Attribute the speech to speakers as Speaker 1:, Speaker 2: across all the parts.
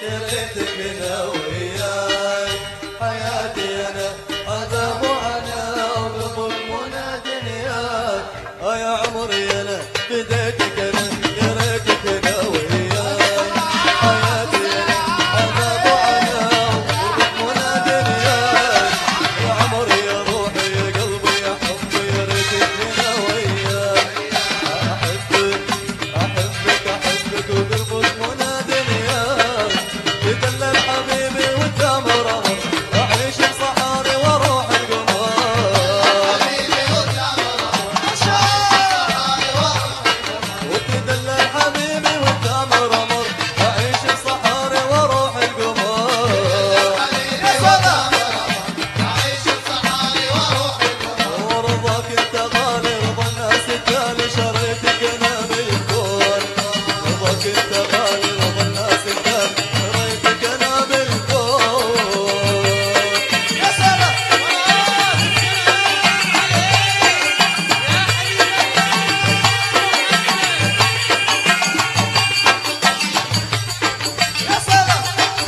Speaker 1: يا ريتك هنا وياي حياتي انا عذاب وانا وقلب منى دنياي يا عمري انا فديتك انا يا ريتك هنا وياي حياتي انا عذاب وانا وقلب منى دنياي يا عمري يا روحي يا قلبي يا حبي يا ريتك هنا وياي احبك وقلبك منى دنياي تدلل حبيبي وانت مرمر اعيش بصحاري واروح القمر حبيبي وانت مرمر وتدلل حبيبي وانت مرمر اعيش بصحاري واروح القمر يا سلام اعيش بصحاري واروح القمر ورضاك انت غالي رضا الناس التالي شريتك انا بالكون رضاك انت غالي رضا الناس التالي شريتك انا بالكون يا سلام يا سلام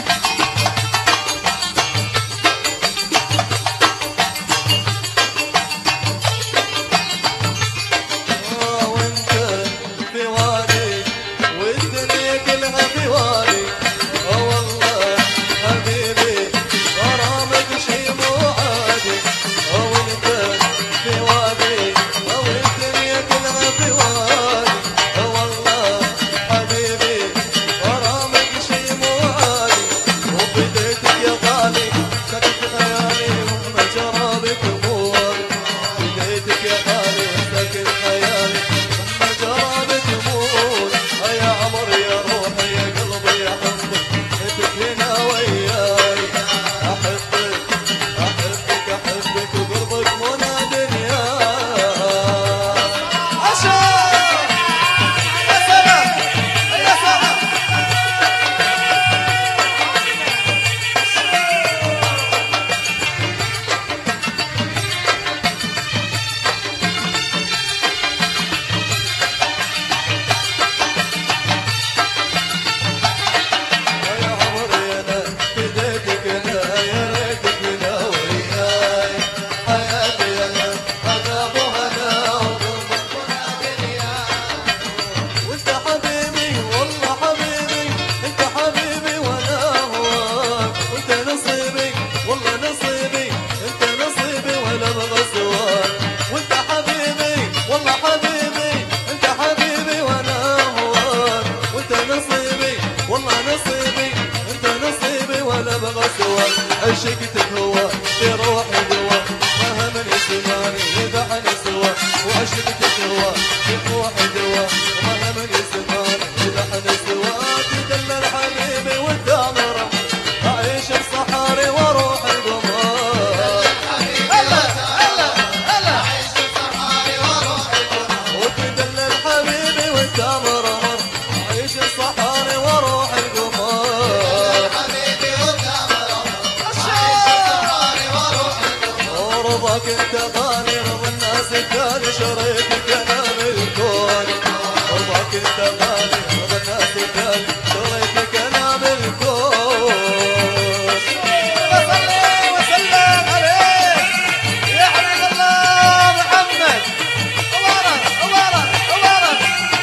Speaker 1: وانت في وادي والدنيا كلها في وادي والله حبيبي غرامك شي مو عادي وانت في وادي والدنيا كلها في وادي والله حبيبي غرامك شي مو عادي وبديتك يا غالي سكت خيالي وما جرى بك امور بديتك يا غالي سكت خيالي وما جرى بك امور يا عمر يا روحي يا قلبي يا حبك انتك هنا وياي احبك وقلبك منى دنياي عشان يا سلام يا سلام يا عمري انا فديتك انا يا ريتك هنا وياي حياتي انا عذاب وهنا وقلبك منى دنياي وانت حبيبي والله حبيبي انت حبيبي وانا هواك وانت نصيبي والله نصيبي انت نصيبي ولا ابغى سواك وانت حبيبي والله حبيبي انت حبيبي وانا هواك وانت نصيبي والله نصيبي انت نصيبي ولا ابغى سواك عشقتك هو في روحي دوا ما همني زماني يذبحني سوا وعشقتك هو في روحي دوا وما همني زماني يذبحني سوا تدلل حبيبي وانت مرة اعيش بصحاري واروح القمر هلا هلا هلا اعيش بصحاري واروح القمر وتدلل حبيبي وانت مرة اعيش بصحاري واروح القمر حبيبي وانت مرة بصحاري واروح القمر ورضاك انت غالي رضا الناس التالي شريتك انا بالكون رضاك انت غالي رضا الناس التالي شريتك انا بالكون وصلي وسلم عليك يا حبيب الله محمد مبارك مبارك مبارك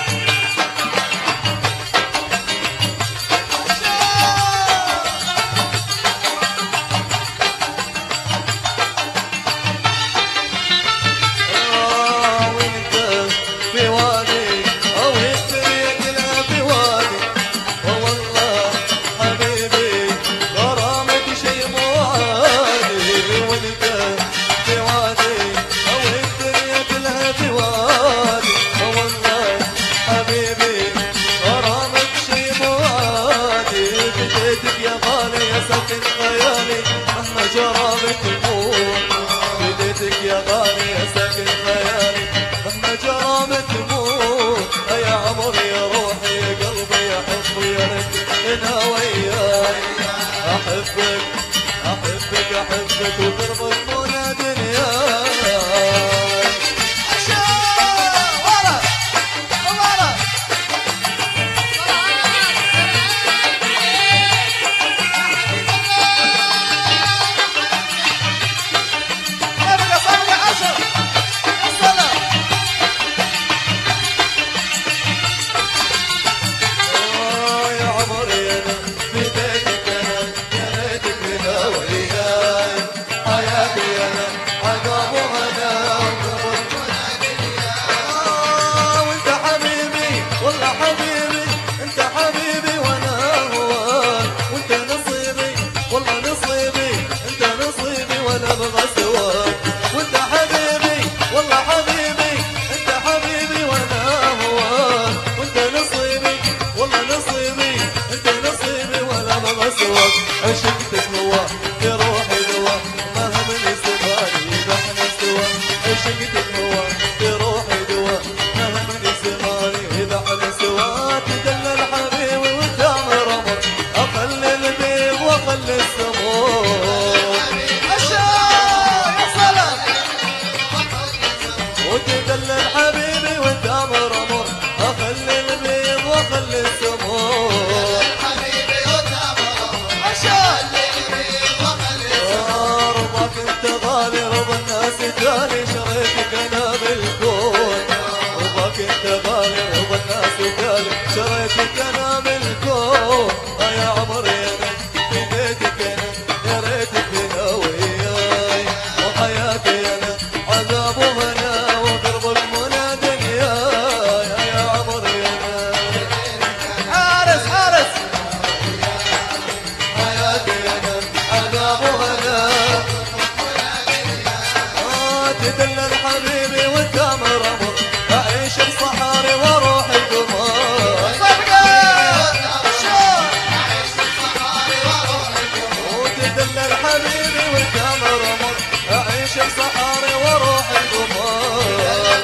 Speaker 1: وانت في وادي او الدنيا كلها في وادي والله حبيبي غرامك شي مو عادي وانت في وادي او الدنيا كلها في وادي والله حبيبي غرامك شي مو عادي بديتك يا غالي يا ساكن خيالي مهما جرى بتموت بديتك يا غالي يا ساكن خيالي مهما جرى بتموت يا عمري يا روحي يا قلبي يا حبي يا ريت انا وياي احبك وقربك منى دنياي شريتك انا من الكون يا عمري انا فديتك انا يا ريتك هنا وياي وحياتي انا عذاب وهنا وقربك منى دنياي يا عمري انا حارس حارس حياتي انا عذاب وهنا تدلل حبيبي وانت مرمر اعيش بصحاري واروح القمر وتدلل حبيبي وانت مرمر اعيش بصحاري واروح القمر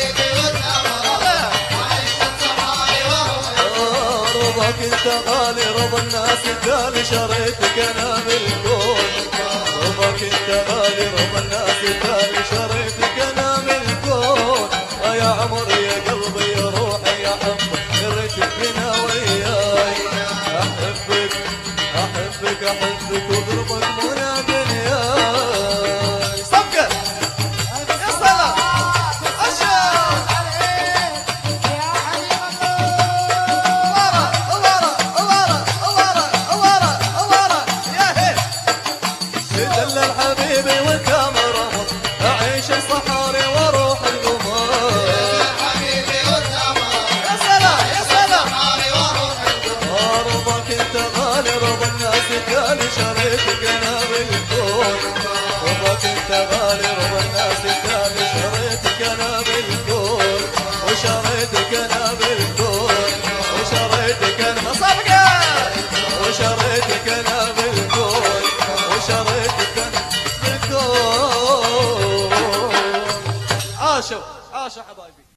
Speaker 1: رضاك انت غالي رضا الناس التالي شريتك انا بالكون رضاك انت غالي رضا الناس التالي شريتك انا بالكون يا عمري يا قلبي يا روحي يا حبك يا ريتك هنا وياي احبك احبك احبك وقربك منى دنياي صفقة يا سلام اشهد تدلل حبيبي وانت مرمر اعيش الصحاري واروح القمر يا سلام يا سلام رضاك انت غالي رضا الناس التالي شريتك انا بالكون رضاك انت غالي رضا الناس التالي شريتك انا بالكون وشريتك انا بالكون وشريتك انا صفقة وشريتك انا بالكون وشريتك انا بالكون عاشوا عاشوا حبايبي.